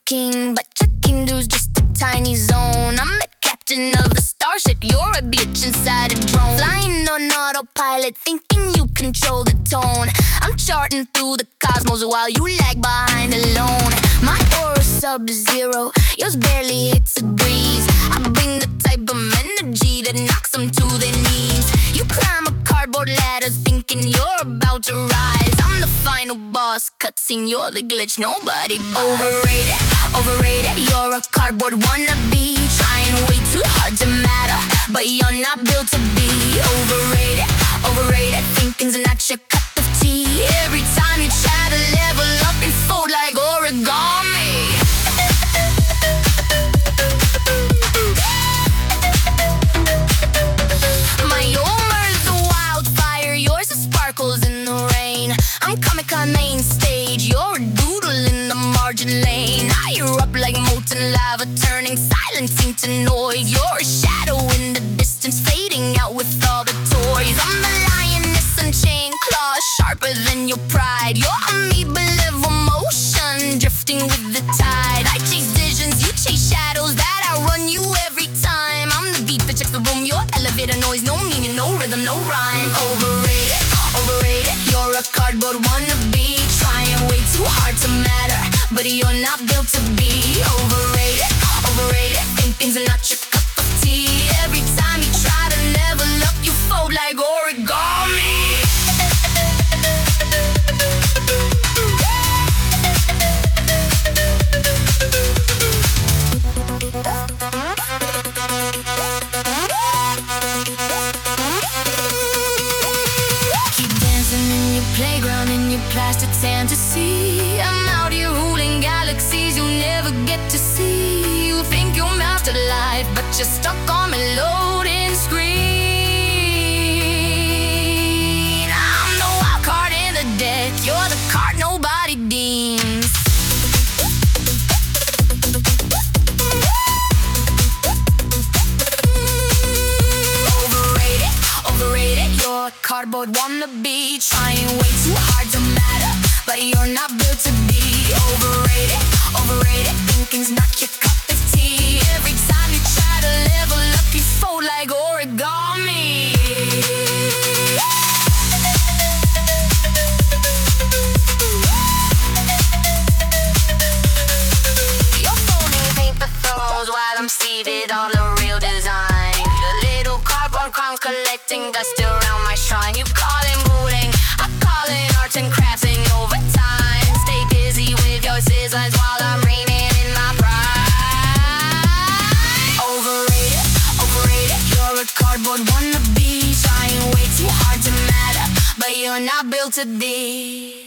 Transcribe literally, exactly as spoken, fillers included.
king, but your kingdom's just a tiny zone. I'm the captain of the starship, you're a bitch inside a drone. Flying on autopilot, thinking you control the tone. I'm charting through the cosmos while you lag behind alone. My aura's sub-zero, yours barely hits a breeze. I bring the type of energy that knocks them to their knees. You climb a cardboard ladder thinking you're about to rise. I'm the final boss, cutscene, you're the glitch, nobody buys. Overrated, overrated, you're a cardboard wannabe. Trying way too hard to matter, but you're not built to be. Overrated, overrated, thinking's not your cup of tea. Every time you try to level up, you fold like origami. My humor's a wildfire, yours are sparkles in the rain. I'm Comic-Con main stage, you're a doodle in the margin lane. I erupt like molten lava, turning silence into noise. You're a shadow in the distance, fading out with all the toys. I'm the lioness unchained, claws sharper than your pride. You're amoeba level motion, drifting with the tide. I chase visions, you chase shadows, that outrun you every time. I'm the beat that checks the room, your elevator noise, no meaning, no rhythm, no rhyme. Overrated, overrated, you're a cardboard wannabe. Trying way too hard to matter, but you're not built to be. Overrated, overrated, thinking's not your cup of tea. Every time you try to level up, you fold like origami. Keep dancing in your playground, in your plastic fantasy. I'm out here ruling galaxies you'll never get to see. You think you're mastered life, but you're stuck on a loading screen. I'm the wild card in the deck, you're the card nobody deems. Overrated, overrated, you're a cardboard wannabe. Trying way too hard to matter, but you're not built to be. Overrated, overrated, thinking's not your cup of tea. Every time you try to level up, you fold like origami. You're folding paper throws while I'm seated on the real design. Your little cardboard crowns collecting dust around my shrine. You call it moving, I call it arts and crafting overtime. Stay busy with your scissors while I'm reigning in my pride. Overrated, overrated, you're a cardboard wannabe. Trying way too hard to matter, but you're not built to be.